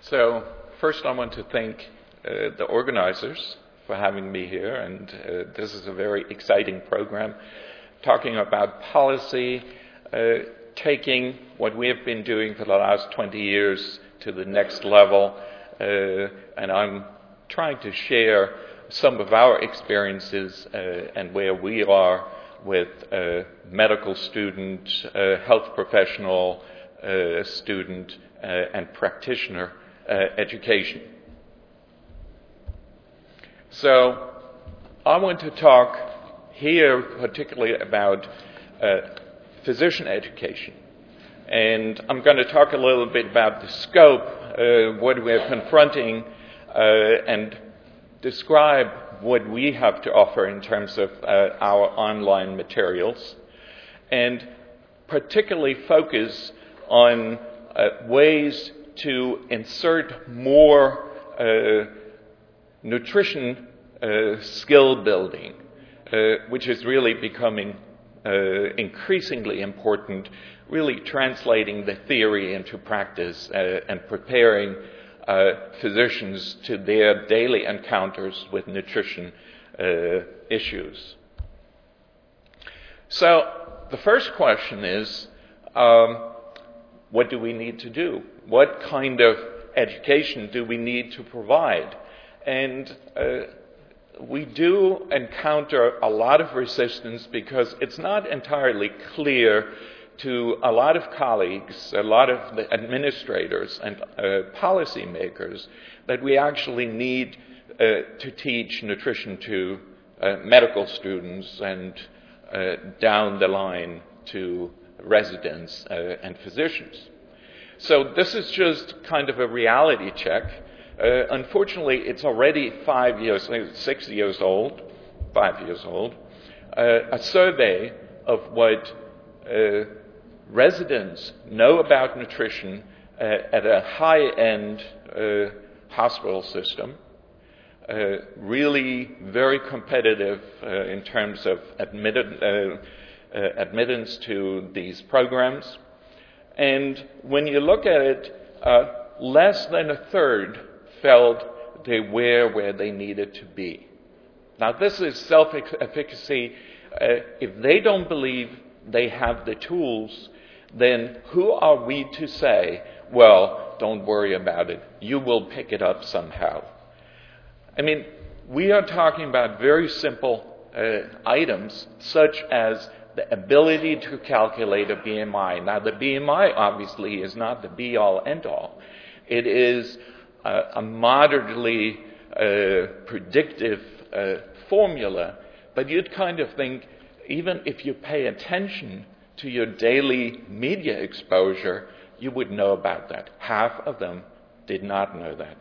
So first I want to thank the organizers for having me here, and this is a very exciting program talking about policy, taking what we have been doing for the last 20 years to the next level, and I'm trying to share some of our experiences and where we are with medical student, health professional, student, and practitioner education. So I want to talk here particularly about physician education. And I'm going to talk a little bit about the scope, what we're confronting, and describe what we have to offer in terms of our online materials, and particularly focus on ways to insert more nutrition skill building, which is really becoming increasingly important, really translating the theory into practice and preparing physicians to their daily encounters with nutrition issues. So the first question is, what do we need to do? What kind of education do we need to provide? And we do encounter a lot of resistance because it's not entirely clear to a lot of colleagues, a lot of the administrators and policymakers that we actually need to teach nutrition to medical students and down the line to residents and physicians. So this is just kind of a reality check. Unfortunately, it's already 5 years, 6 years old, 5 years old, a survey of what residents know about nutrition at a high-end hospital system, really very competitive in terms of admittance to these programs. And when you look at it, less than a third felt they were where they needed to be. Now, this is self-efficacy. If they don't believe they have the tools, then who are we to say, well, don't worry about it, you will pick it up somehow? I mean, we are talking about very simple items, such as the ability to calculate a BMI. Now, the BMI obviously is not the be-all, end-all. It is a moderately predictive formula, but you'd kind of think, even if you pay attention to your daily media exposure, you would know about that. Half of them did not know that.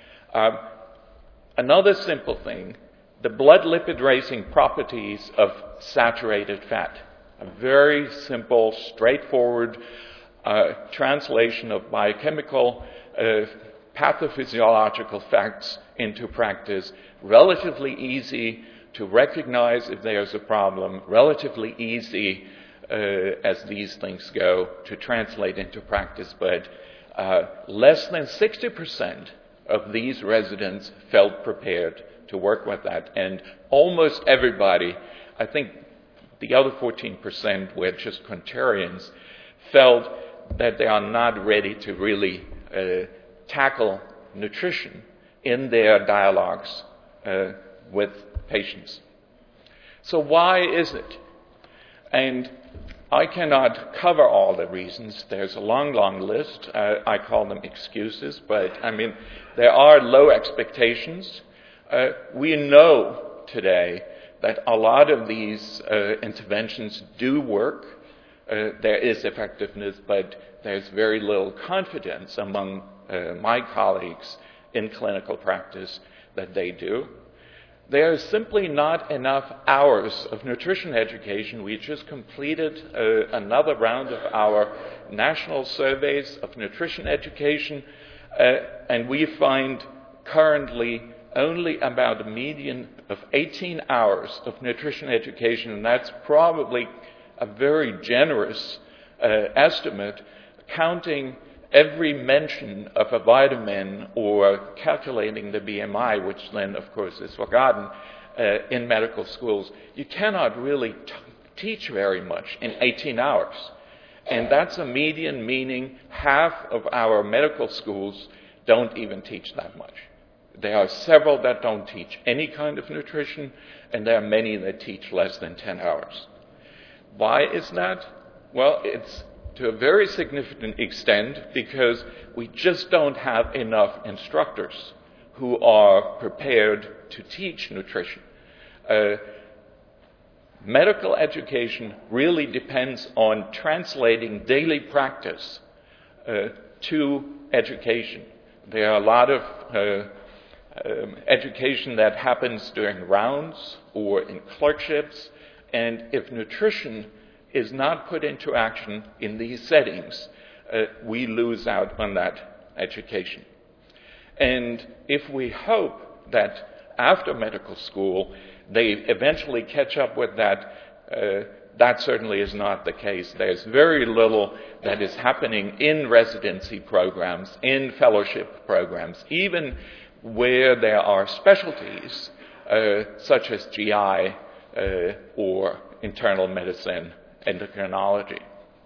Another simple thing, the blood lipid raising properties of saturated fat. A very simple, straightforward translation of biochemical pathophysiological facts into practice, relatively easy to recognize if there's a problem, relatively easy as these things go to translate into practice, but less than 60% of these residents felt prepared to work with that, and almost everybody, I think the other 14% were just contrarians, felt that they are not ready to really tackle nutrition in their dialogues with patients. So why is it? And I cannot cover all the reasons. There's a long, long list. I call them excuses, but I mean, there are low expectations. We know today that a lot of these interventions do work. There is effectiveness, but there's very little confidence among my colleagues in clinical practice that they do. There is simply not enough hours of nutrition education. We just completed another round of our national surveys of nutrition education, and we find currently only about a median of 18 hours of nutrition education, and that's probably a very generous estimate, counting every mention of a vitamin or calculating the BMI, which then, of course, is forgotten in medical schools, you cannot really teach very much in 18 hours. And that's a median, meaning half of our medical schools don't even teach that much. There are several that don't teach any kind of nutrition, and there are many that teach less than 10 hours. Why is that? Well, it's to a very significant extent because we just don't have enough instructors who are prepared to teach nutrition. Medical education really depends on translating daily practice to education. There are a lot of education that happens during rounds or in clerkships, and if nutrition is not put into action in these settings, we lose out on that education. And if we hope that after medical school they eventually catch up with that, that certainly is not the case. There's very little that is happening in residency programs, in fellowship programs, even where there are specialties such as GI or internal medicine, endocrinology.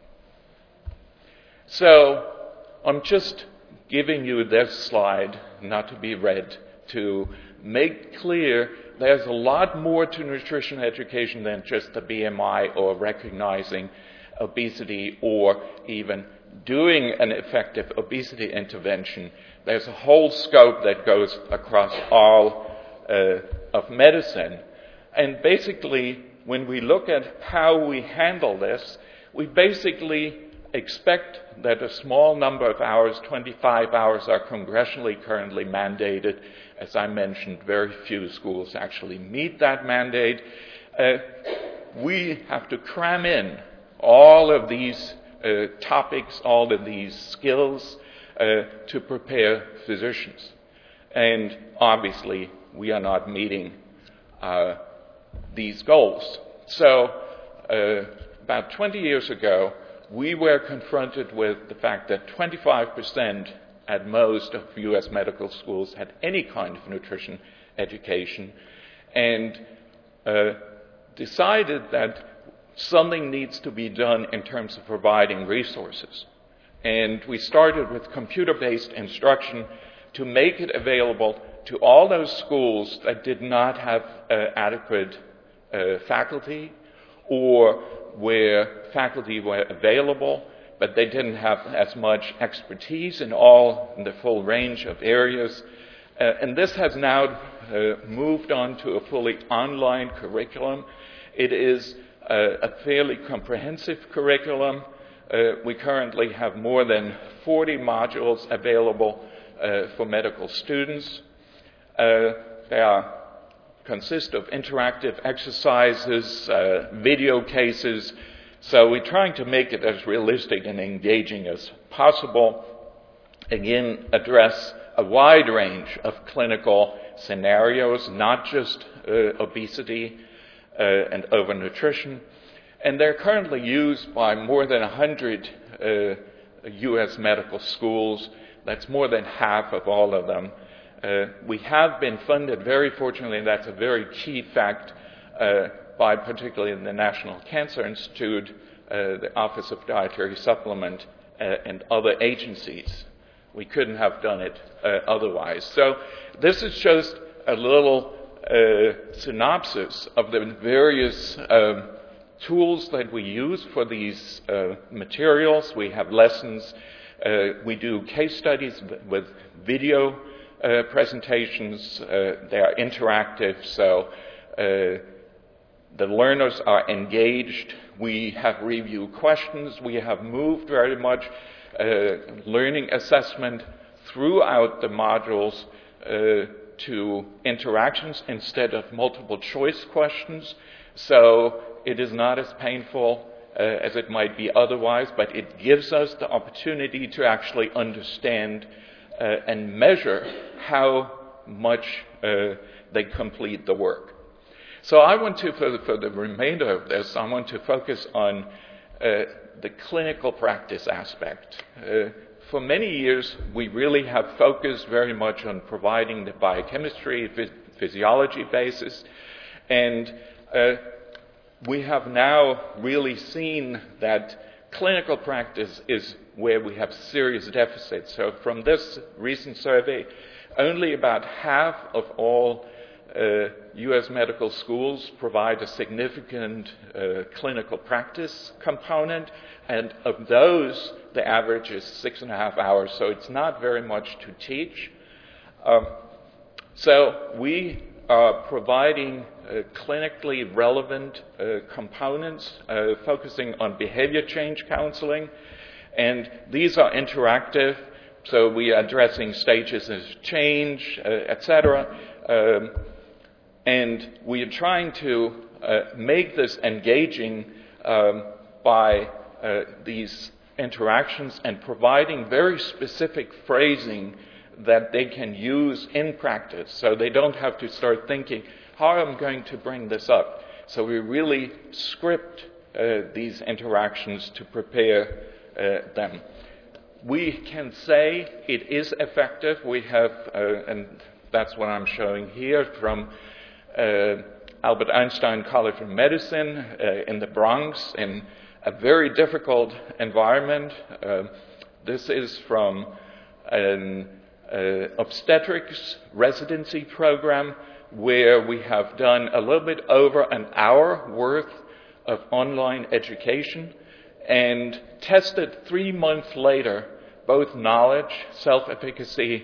So I'm just giving you this slide, not to be read, to make clear there's a lot more to nutrition education than just the BMI or recognizing obesity or even doing an effective obesity intervention. There's a whole scope that goes across all of medicine. And basically, when we look at how we handle this, we basically expect that a small number of hours, 25 hours, are congressionally currently mandated. As I mentioned, very few schools actually meet that mandate. We have to cram in all of these topics, all of these skills to prepare physicians. And obviously, we are not meeting these goals. So about 20 years ago, we were confronted with the fact that 25% at most of U.S. medical schools had any kind of nutrition education, and decided that something needs to be done in terms of providing resources. And we started with computer-based instruction to make it available to all those schools that did not have adequate faculty, or where faculty were available, but they didn't have as much expertise in the full range of areas. And this has now moved on to a fully online curriculum. It is a fairly comprehensive curriculum. We currently have more than 40 modules available for medical students. They consist of interactive exercises, video cases. So we're trying to make it as realistic and engaging as possible. Again, address a wide range of clinical scenarios, not just obesity and overnutrition. And they're currently used by more than 100 U.S. medical schools. That's more than half of all of them. We have been funded, very fortunately, and that's a very key fact, by particularly the National Cancer Institute, the Office of Dietary Supplement, and other agencies. We couldn't have done it otherwise. So this is just a little synopsis of the various tools that we use for these materials. We have lessons. We do case studies with video presentations. They are interactive, so the learners are engaged. We have review questions. We have moved very much learning assessment throughout the modules to interactions instead of multiple choice questions. So it is not as painful as it might be otherwise, but it gives us the opportunity to actually understand and measure how much they complete the work. So I want to, for the remainder of this, I want to focus on the clinical practice aspect. for many years, we really have focused very much on providing the biochemistry, physiology basis, and we have now really seen that clinical practice is where we have serious deficits. So from this recent survey, only about half of all U.S. medical schools provide a significant clinical practice component, and of those, the average is 6.5 hours, so it's not very much to teach. So we are providing clinically relevant components, focusing on behavior change counseling, and these are interactive, so we are addressing stages of change, etc., and we are trying to make this engaging by these interactions and providing very specific phrasing that they can use in practice, so they don't have to start thinking, how am I going to bring this up? So we really script these interactions to prepare them. We can say it is effective. We have, and that's what I'm showing here from Albert Einstein College of Medicine in the Bronx, in a very difficult environment. This is from an obstetrics residency program where we have done a little bit over an hour worth of online education and tested 3 months later both knowledge, self-efficacy,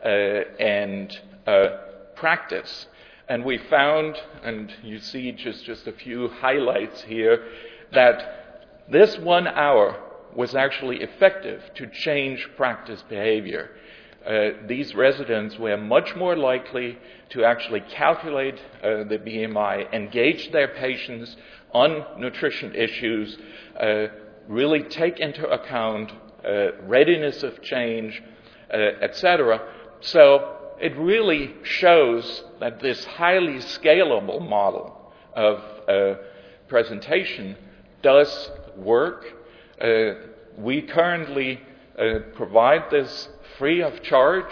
and practice. And we found, and you see just a few highlights here, that this 1 hour was actually effective to change practice behavior. These residents were much more likely to actually calculate the BMI, engage their patients on nutrition issues, really take into account readiness of change, etc. So it really shows that this highly scalable model of presentation does work. We currently provide this free of charge,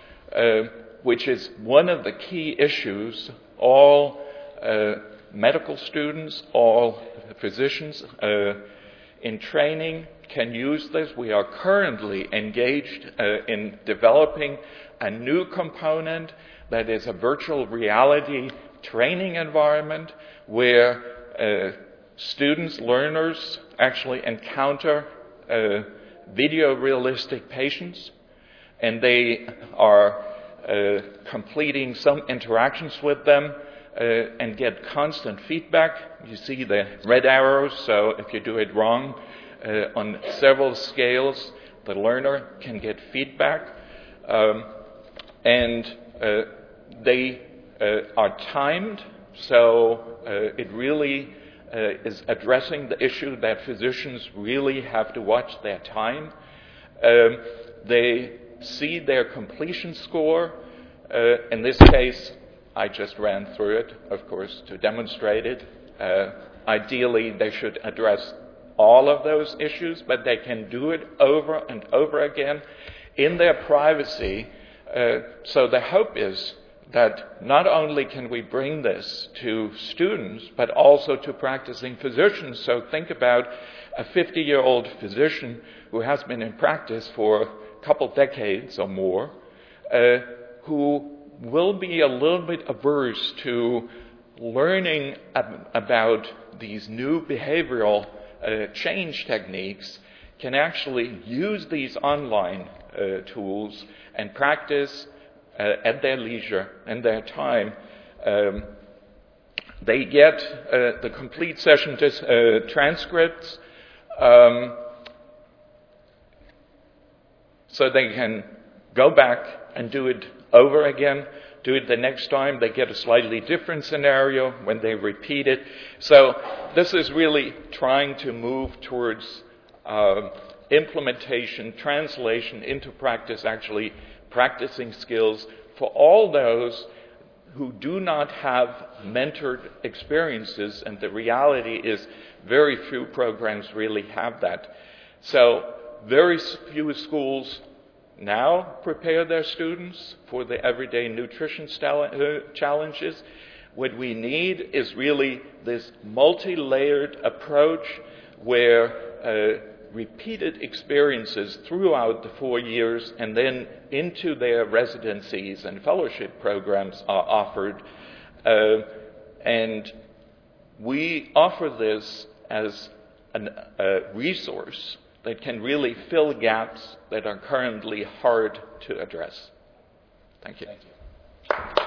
which is one of the key issues. All medical students, all physicians in training can use this. We are currently engaged in developing a new component that is a virtual reality training environment where students, learners actually encounter video realistic patients, and they are completing some interactions with them and get constant feedback. You see the red arrows, so if you do it wrong on several scales, the learner can get feedback. And they are timed, so it really is addressing the issue that physicians really have to watch their time. They see their completion score. In this case, I just ran through it, of course, to demonstrate it. Ideally, they should address all of those issues, but they can do it over and over again in their privacy. So the hope is that not only can we bring this to students, but also to practicing physicians. So think about a 50-year-old physician who has been in practice for a couple decades or more, who will be a little bit averse to learning about these new behavioral change techniques, can actually use these online tools and practice at their leisure and their time. They get the complete session transcripts, so they can go back and do it over again, do it the next time. They get a slightly different scenario when they repeat it. So this is really trying to move towards implementation, translation into practice, actually practicing skills for all those who do not have mentored experiences, and the reality is very few programs really have that. So Very few schools now prepare their students for the everyday nutrition challenges. What we need is really this multi-layered approach where repeated experiences throughout the 4 years and then into their residencies and fellowship programs are offered. And we offer this as a resource that can really fill gaps that are currently hard to address. Thank you. Thank you.